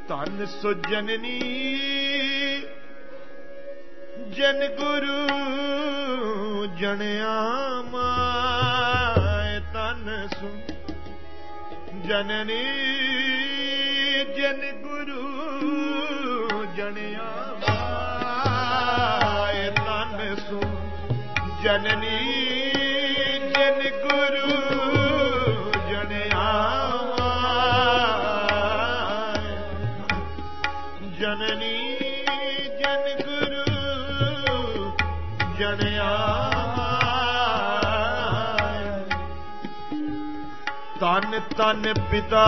तन सो जननी जन गुरु जनिया माय। तन सो जननी जन गुरु जनिया माय। तन सो जननी जन गुरु जनिया माय। जननी जन गुरु जनिया माय। तन तन पिता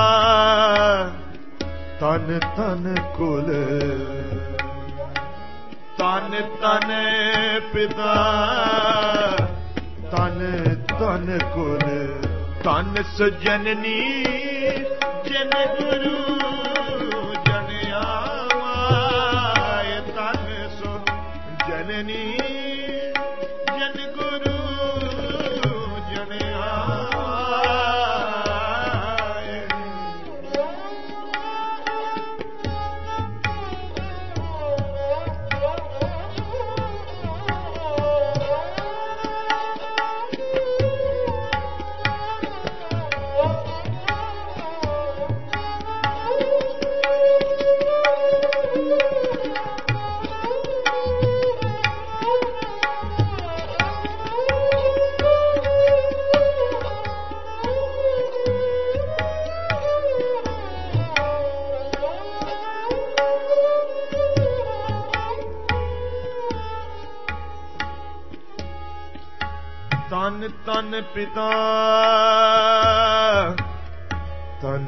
तन तन कुल। तन तन पिता तन तन कुल। तन सो जननी जन गुरु जनिया माय। तन सो जननी जन गुरु जनिया माय। तन तन पिता तन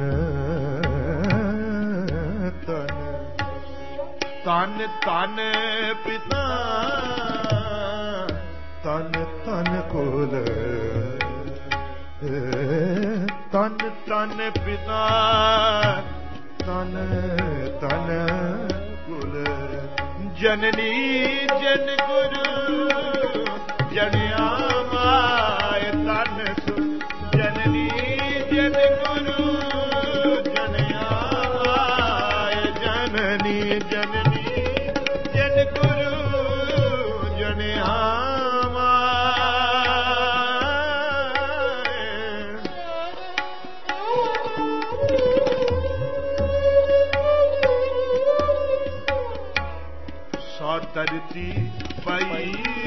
तन तन तन पिता तन तन कुल। तन तन पिता तन तन कुल। जननी जन गुरु जनिया माय। तन सो जननी जन गुरु जनिया माय। जननी जननी जन गुरु जनिया माय। सौ तरती पई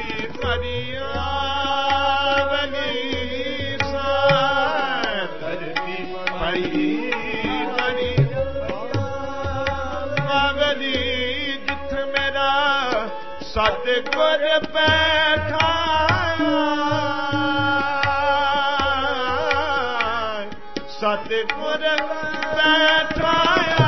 हरियावली सा। धरती पई हरियावली जिथ मेरा सतगुर बैठा। सतगुर बैठा।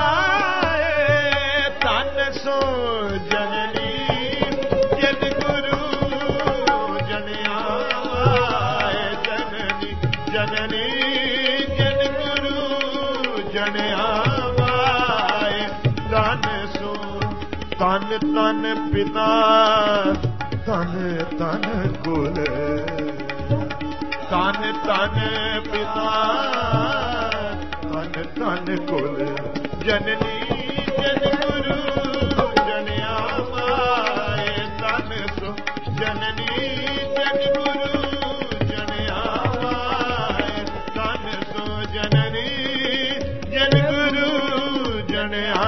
तन सो जननी जन गुरु जनिया माय। जननी जननी जन गुरु जनिया माय। तन सो तन तन पिता तन तन कुल। तन तन पिता तन तन कुल। जननी जन गुरु जनिया माय। तन सो जननी जन गुरु जनिया माय। तन सो जननी जन गुरु जनिया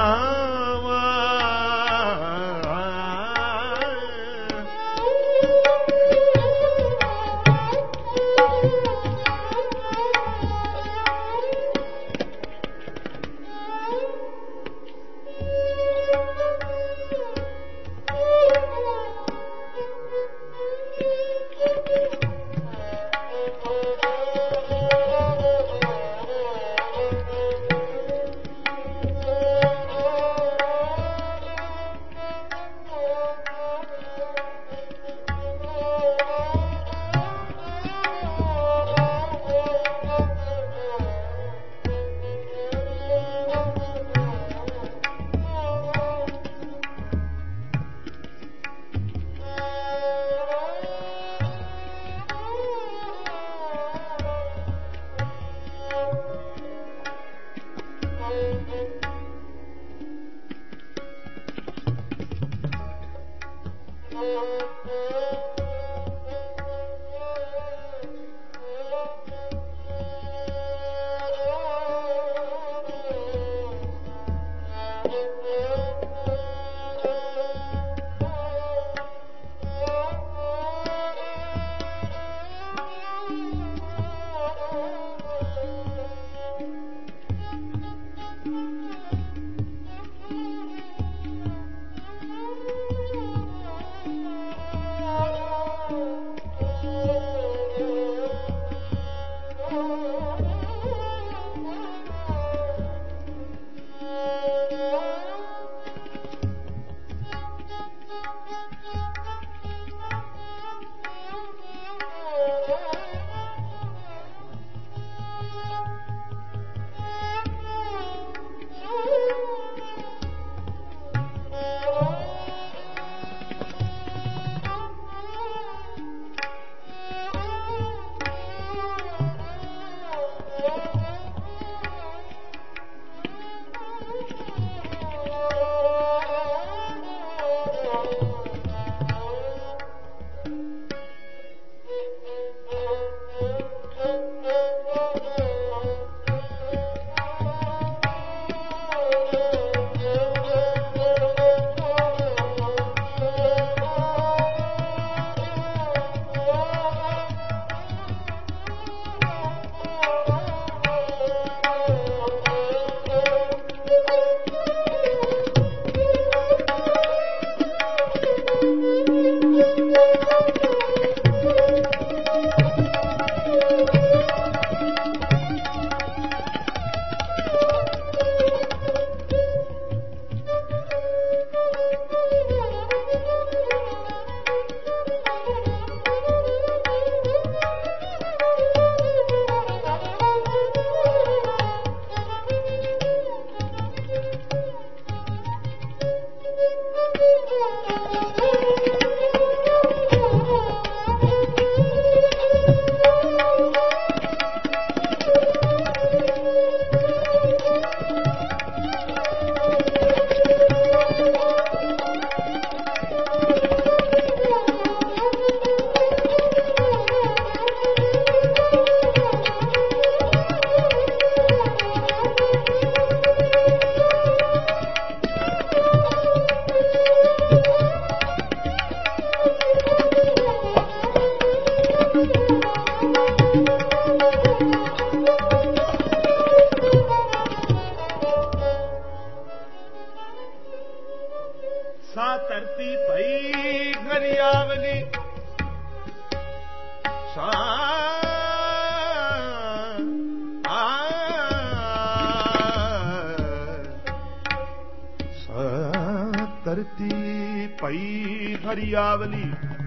धरती पई हरियावली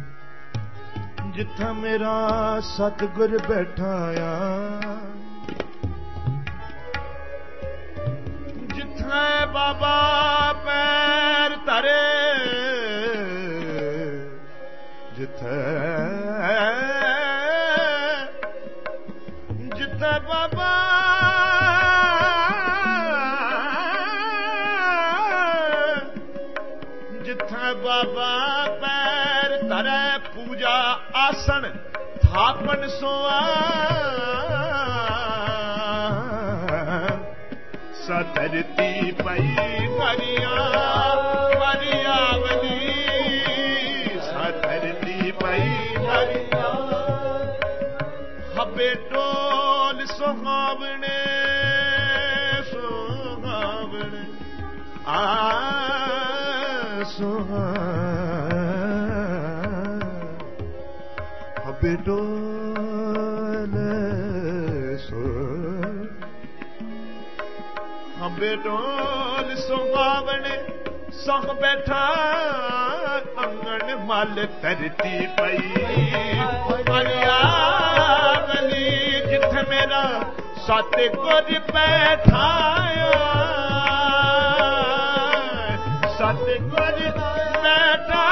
जिथा मेरा सतगुर बैठा आ, जिथा बाबा पैर धरे, जिथे जिथे बाबा बाबा पैर धरे, पूजा आसन थापन सोआ, सतरती पई हरियावली, सतरती पई हबे टोल सुहावने सुहावने हबे टोल हबे टोल सुहावने सह बैठा अंगन मल धरती पई हरियावली, जिथे मेरा सतगुर बैठा, सतगुर बैठा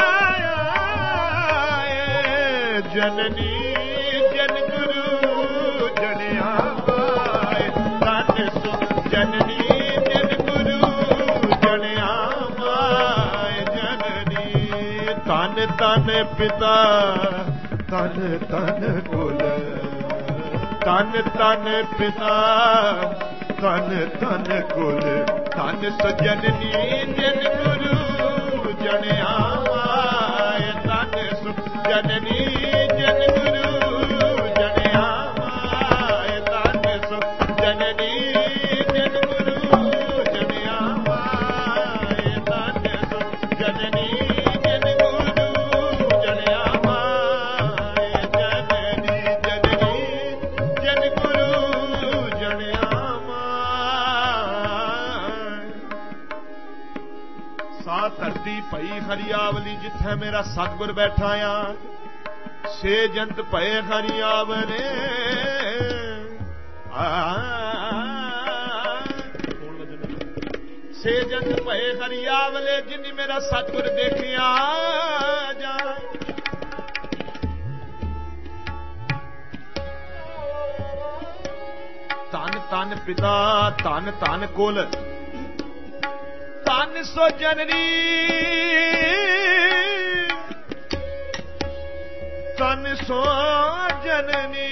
जननी जन गुरु जनिया माए, तन सो जननी जन गुरु जनिया माए, जननी तन तन पिता तन तन कुल, तन तन पिता तन तन कुल, तन सो जननी जन गुरु जनिया माए, तन सो जननी जन गुरु जनिया माए, तन सो जननी जन गुरु जनिया माए, तन सो जननी जन गुरु जनिया माए, जननी जननी जन गुरु जनिया माए। सा धरती पई हरियावली जिथे मेरा सतगुर बैठा आ, से जंत पए हरियावले, से जंत पए हरियावले, जिन्नी मेरा सतगुर देखिया जा, तन तन पिता तन तन कुल, तन सो जननी तन सो जननी,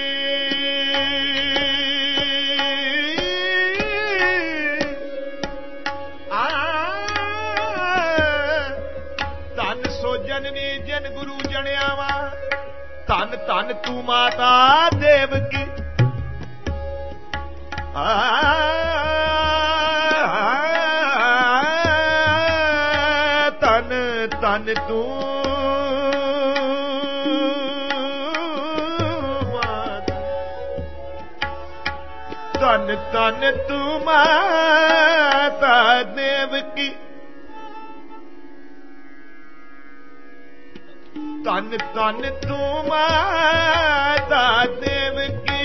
तन सो जननी जन गुरु जनियावा, तन तन तू माता देवकी, तन तन तू तन तन तू माता देवकी, तन तन तू माता देवकी,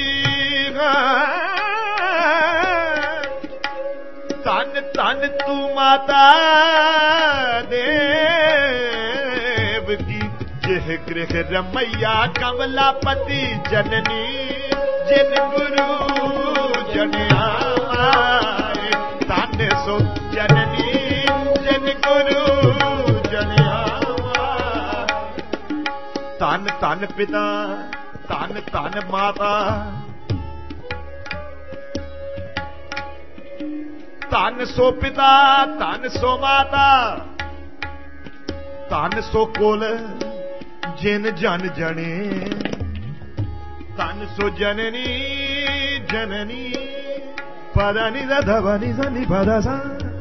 तन तन तू माता देवकी, जिह गृह रमैया कमलापति जननी जिन गुरु जनिया माए, तन सो जननी जिन गुरु जनिया माए, तन तन पिता तन तन माता, तन सो पिता तन सो माता, तन सो कुल जिन जन जने, तन सो जननी जननी पदनि धवनि सनि पदसा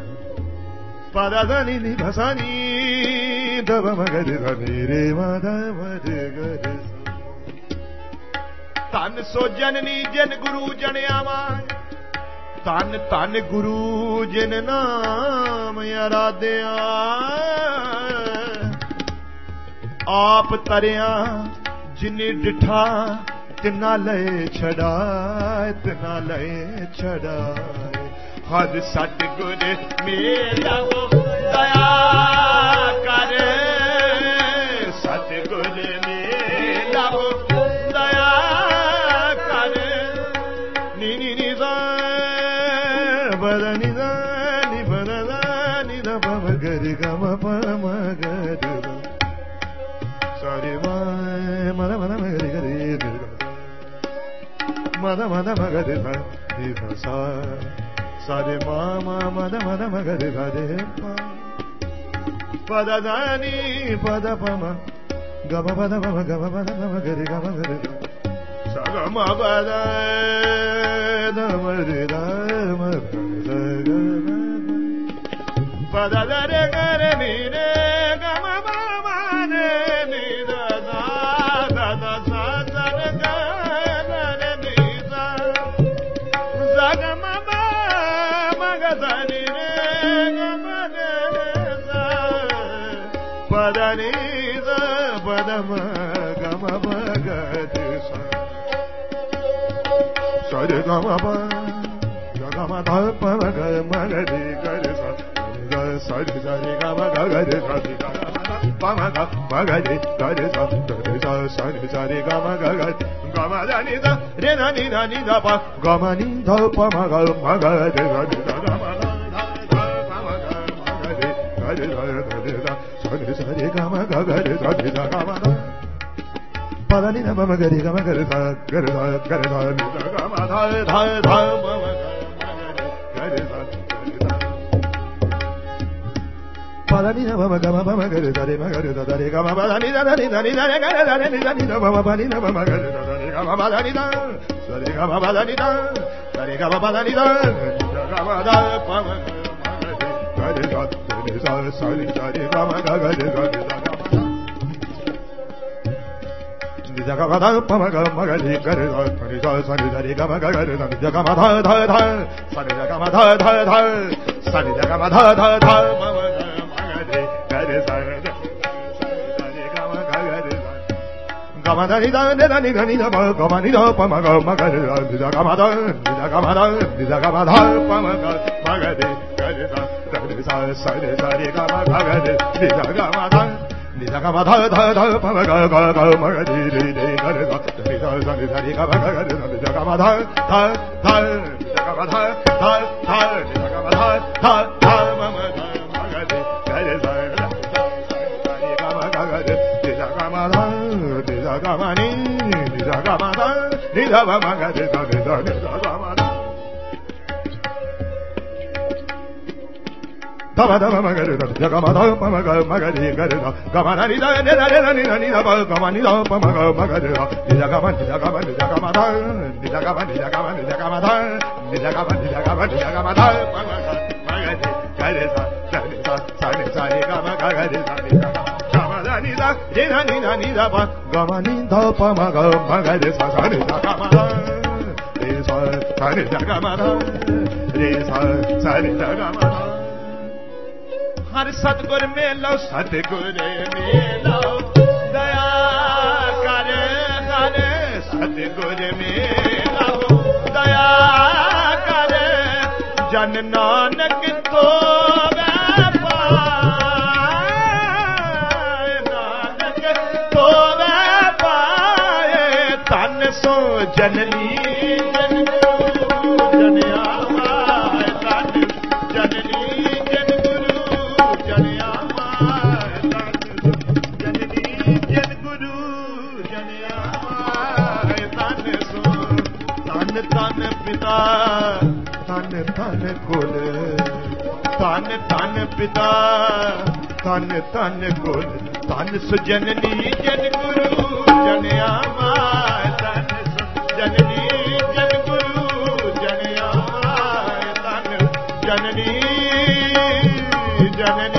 पदनि निभसनि धव मगर धनि रे माधव गर, तन सो जननी जन गुरु जनियावा, ਧੰਨ ਧੰਨ ਗੁਰੂ ਜਿਨ ਨਾਮ ਅਰਾਧਿਆ ਆਪ ਤਰਿਆ ਜਿਨੇ ਡਿਠਾ ਤਿਨਾ ਲਏ ਛੜਾਏ ਤਿਨਾ ਲਏ ਛੜਾਏ ਹਰ ਸਤਿਗੁਰ ਮੇਰਾ ਦਇਆ ਕਰ ਸਤਿਗੁਰ ਮੇਰਾ ਦਇਆ ਕਰ ਨੀ ਨੀ ਨੀ ਦਾ ਬਦਨੀ ਦਾ ਨੀ ਬਦਨਾ ਨੀ ਦਾ ਬਗਰ ਗਮ ਪਮ ਗਰ ਸਾਰੇ ਮਨ ਮਨ ਮਗਰ ਗਰੇ ਮਦ ਮਦ ਮਗਰ ਨੀ ਸਾ ਸਾਰੇ ਮਾ ਮਦ ਮਦ ਮਗਰ ਗਰੇ ਪਦ ਦਾਨੀ ਪਦ ਪਮ ਗਮ ਪਦ ਪਮ ਗਮ ਪਦ ਪਮ ਗਰੇ ਗਮ ਗਰੇ ਸਗਮ ਪਦ ਦਮ ਰੇ ਦਮ ਪਦ ਦਰੇ ਗਰੇ ਨੀ ਰੇ ਗਮ ਪਮ ਰੇ ਨੀ ਦਾ ਦਾ ਦਾ ਸਾ ਸਰ ਗਰੇ ਨੀ ਦਾ ਸਗਮ ਮਗਦਨੀ ਰੇ ਗਮ ਰੇ ਦਾ ਪਦਨੀ ਦਾ ਪਦਮ ਗਮ ਭਗਤ ਸਰੇ ਗਮ ਪ ਗਮ ਧ ਪ ਗ ਮਗਦੀ ਕਰ ਸਰੇ ਸਰੇ ਗਮ ਗਗਰੇ ਸਰੇ ਪਮ ਗ ਮਗਦੀ ਕਰ ਸਰੇ ਸਰੇ ਸਰੇ ਗਮ ਗਗਤ ਗਮ దని ద రే న ని న ని ద ప గమ ని ధ ప మ గ మ గ దే ద ద గమ ధ ధ ప మ గ మ గ దే గ దే ద సరి సరి గమ గ గ దే ద ద గమ ధ పద ని న మ గ రి గమ గ రి ద గ రి ద గ రి ద ని ద గమ ధ ధ ధ మ మ గ రి ద పద ని న మ గ మ మ గ రి ద రి మ గ రి ద ద రి గమ పద ని ద ద ని ద ని ద రి గ రి ద రి ని ద ని ద మ మ ప ని న మ మ గ రి ద ద రి గమ పద ని ద సరి గమ పద ని ద సరి గమ పద ని ద గమ ద ప మ గ రి ద రి స సరి సరి గమ గ గ రి ద రి ద గమ ని ద గమ ద ప మ గ మ గ రి గ రి ద రి స సరి సరి గమ గ గ రి ద ని ద గమ ధ ధ ధ సరి ద గమ ధ ధ ధ సరి ద గమ ధ ధ ధ మ మ గమ దని ద ని ద ని ద ని ద ప గమ ని ద ప మ గ మ గ రి ద ని ద గమ ద ని ద గమ ద ని ద గమ ధ ప మ గ మ గ రి గ రి ద ద రి స స రి స రి గమ గ గ రి ని ద గమ ద ని ద గమ ధ ధ ధ ప మ గ గ గ మ గ రి రి రి గ రి ద రి స స రి స రి గమ గ గ రి ని ద గమ ధ ధ ధ ని ద గమ ధ ధ ధ ని ద గమ ధ ధ ధ మ మ గ మ గ రి గ రి ద గమ ని ని ద గమ ద ని ద మ మ గ రి ద ని ద ని ద గమ ద ద మ ద మ మ గ రి ద ద గమ ద ప మ గ మ గ రి గ రి ద గమ న ని ద ని ద ని ద ని ద ని ద ప గమ ని ద ప మ గ మ గ రి ద ని ద గమ ని ద గమ ని ద గమ ద ని ద గమ ని ద గమ ని ద గమ ద ని ద గమ ని ద గమ ని ద గమ ద ప మ గ మ గ రి గ రి ద ద ని ద స ని స ని గ మ గ గ రి ద ని ద ని ద రి ద ని ద ని ద ప గమ ని ద ప మ గ మ గ రి స స ని ద గమ ద రి స స ని ద గమ ద రి స స ని ద గమ ద ਹਰ ਸਤਿਗੁਰ ਮੇਲੋ ਸਤਿਗੁਰ ਮੇਲੋ ਦਇਆ ਕਰ ਹਰ ਸਤਿਗੁਰ ਮੇਲੋ ਦਇਆ ਕਰ ਜਨ ਨਾਨਕ ਤੋਵੇ ਪਾਏ ਨਾਨਕ ਤੋਵੇ ਪਾਏ ਤਨ ਸੋ ਜਨਨੀ ਜਨ ਜਨ ਆਵਾਏ ਤਨ ਜਨਨੀ ਧਨ ਪਿਤਾ ਧਨ ਧਨ ਕੁਲ ਧਨ ਧਨ ਪਿਤਾ ਧਨ ਧਨ ਕੁਲ ਧਨ ਸੁਜਨਨੀ ਜਨ ਗੁਰੂ ਜਨ ਆਵਾਏ ਧਨ ਸੁਜਨਨੀ ਜਨ ਗੁਰੂ ਜਨ ਆਵਾਏ ਧਨ ਜਨਨੀ ਜਨ